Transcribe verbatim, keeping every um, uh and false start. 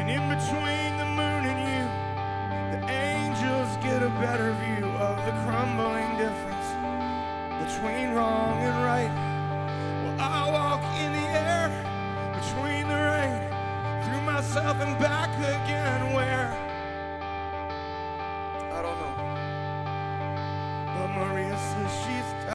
And in between the moon and you, the angels get a better view of the crumbling difference between wrong and right. Well, I walk in the air between the rain, through myself and back again.